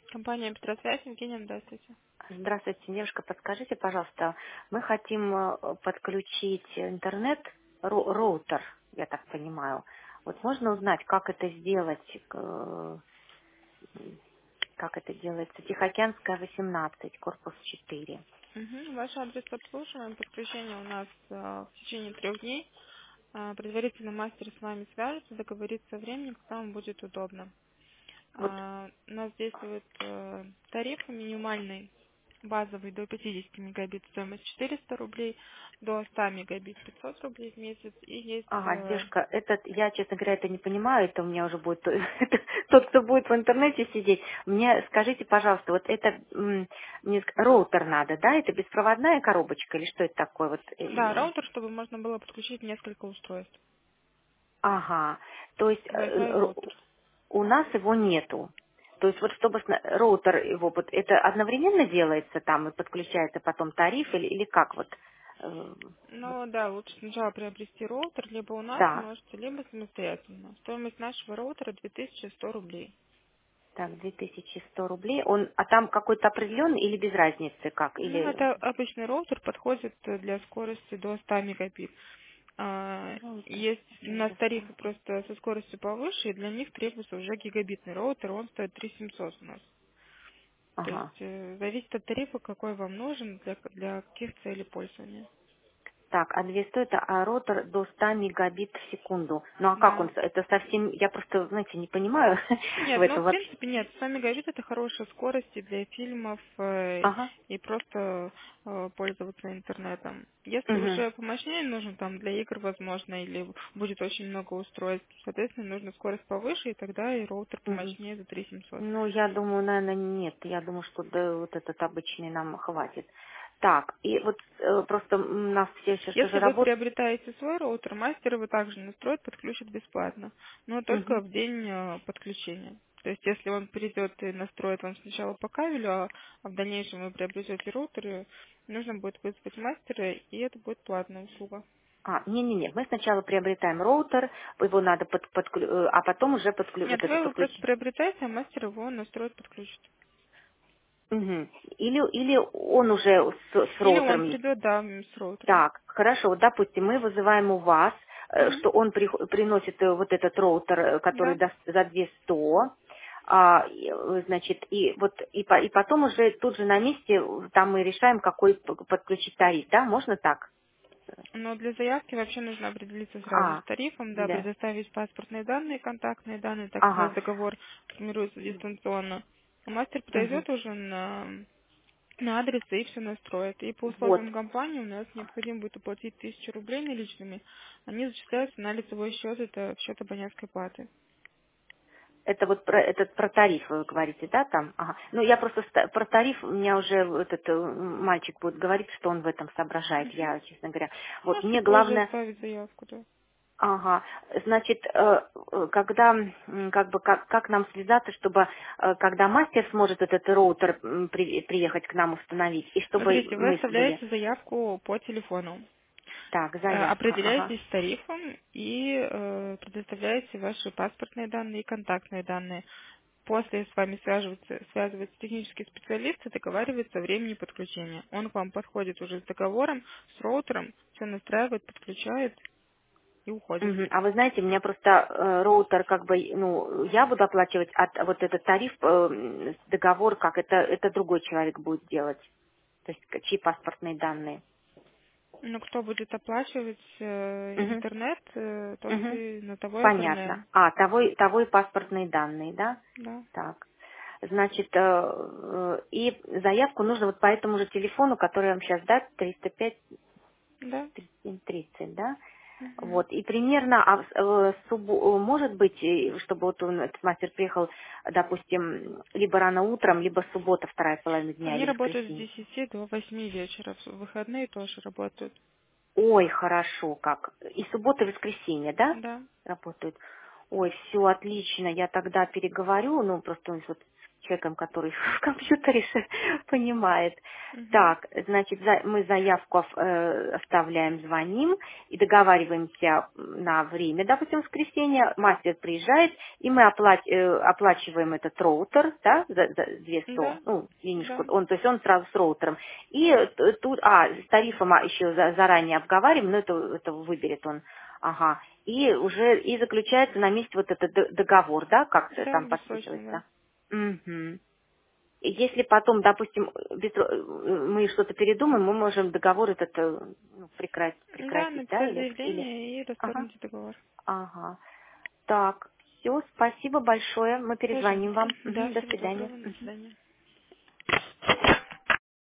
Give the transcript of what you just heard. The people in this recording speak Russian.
Компания «Петросвязь», Евгения, здравствуйте. Здравствуйте, девушка, подскажите, пожалуйста, мы хотим подключить интернет, роутер, я так понимаю. Вот можно узнать, как это сделать, как это делается? Тихоокеанская, 18, корпус 4. Ваш адрес обслуживаем. Подключение у нас в течение 3 дней. Предварительно мастер с вами свяжется, договорится о времени, когда вам будет удобно. Вот, У нас действует тариф минимальный, базовый до 50 мегабит, стоимость 400 рублей, до 100 мегабит 500 рублей в месяц. И есть ага, девушка, этот, я, честно говоря, это не понимаю, это у меня уже будет это тот, кто будет в интернете сидеть. Мне скажите, пожалуйста, вот это мне роутер надо, да? Это беспроводная коробочка или что это такое? Вот, да, роутер, чтобы можно было подключить несколько устройств. ага, то есть Wi-Fi роутер. у нас его нету. То есть вот чтобы роутер его, вот это одновременно делается там и подключается потом тариф или как вот? Вот, Ну да, лучше сначала приобрести роутер, либо у нас да, можете, либо самостоятельно. Стоимость нашего роутера 2100 рублей. так, 2100 рублей. А там какой-то определенный или без разницы как? Ну, Или это обычный роутер, подходит для скорости до 100 мегабит. роутер Есть у нас до 100. тарифы просто со скоростью повыше, и для них требуется уже гигабитный роутер, он стоит 3700 у нас. То Ага. есть зависит от тарифа, какой вам нужен, для каких целей пользования. Так, а 200 это роутер до 100 мегабит в секунду. Ну а как Да. он? Это совсем, я просто, знаете, не понимаю в Нет, ну этом в вообще. принципе нет. 100 мегабит это хорошие скорости для фильмов Ага. и просто пользоваться интернетом. Если Угу. уже помощнее нужно там для игр, возможно, или будет очень много устройств, соответственно, нужно скорость повыше, и тогда и роутер Угу. помощнее за 3700. Ну, я думаю, наверное, нет. Я думаю, что да, вот этот обычный нам хватит. Так, и вот просто у нас все еще что же Если вы работает. приобретаете свой роутер, мастер его также настроит, подключит бесплатно, но только Угу. в день подключения. То есть, если он придет и настроит вам сначала по кабелю, а в дальнейшем вы приобретете роутер, нужно будет вызвать мастера, и это будет платная услуга. Не-не-не, мы сначала приобретаем роутер, его надо а потом уже Нет, вот вы это его просто подключить. приобретаете, а мастер его настроит, подключит. Угу. Или он уже с Или он роутером. придет, да, с роутером. Так, хорошо, вот, допустим, мы вызываем у вас, Мгм. что он приносит вот этот роутер, который Да. за 200, значит, и потом уже тут же на месте там мы решаем, какой подключить тариф, да, можно так? Но для заявки вообще нужно определиться сразу с А, тарифом, да, да, предоставить паспортные данные, контактные данные, так как у нас ага, договор формируется дистанционно. А мастер мгм. подойдет уже на адрес и все настроит. И по Вот, условиям компании у нас необходимо будет уплатить 1000 рублей наличными. Они зачисляются на лицевой счет, это в счет абонентской платы. это вот про тариф вы говорите, да, там? Ага. Ну, я просто про тариф, у меня уже этот мальчик будет говорить, что он в этом соображает, Мгм. я, честно говоря. Вот, Можете мне позже главное. оставить заявку, да. Ага, значит, когда, как нам связаться, чтобы, когда мастер сможет этот роутер приехать к нам установить, и чтобы Смотрите, вы мы были, оставляете заявку по телефону. так, заявка, ага, Определяетесь с тарифом и предоставляете ваши паспортные данные и контактные данные. После с вами связывается технический специалист и договаривается о времени подключения. Он к вам подходит уже с договором, с роутером, все настраивает, подключает и уходит. Мгм. А вы знаете, у меня просто роутер, как бы, ну, я буду оплачивать, а вот этот тариф, договор, как это другой человек будет делать, то есть чьи паспортные данные. Но кто будет оплачивать Мгм. интернет, тот Мгм. и на того и Понятно. оформляем. Того и паспортные данные, да? Да, Так. Значит, и заявку нужно вот по этому же телефону, который я вам сейчас дать, 305 да. 30, да? Мгм. Вот, и примерно, может быть, чтобы вот он, этот мастер приехал, допустим, либо рано утром, либо суббота, вторая половина дня, Они или работают с воскресенье. 10 до 8 вечера, в выходные тоже работают. Ой, хорошо как. И суббота, и воскресенье, да, Да. работают? Ой, все отлично, я тогда переговорю, ну, просто вот с человеком, который в компьютере понимает. Мгм. Так, значит, мы заявку оставляем, звоним и договариваемся на время, допустим, в воскресенье, мастер приезжает, и мы оплачиваем этот роутер, да, за 200, Да, ну, денежку, да. то есть он сразу с роутером. И тут, с тарифом еще заранее обговариваем, но это выберет он. Ага. И уже и заключается на месте вот этот договор, да, как-то там Да, бессрочно, да. подписывается. Угу. Если потом, допустим, мы что-то передумаем, мы можем договор этот Да, прекратить, да, написать или... заявление и Ага, расторгнуть договор. ага. Так, все, спасибо большое, мы перезвоним Пожалуйста. вам. Да, Мгм, до всего свидания. доброго, до Мгм. свидания.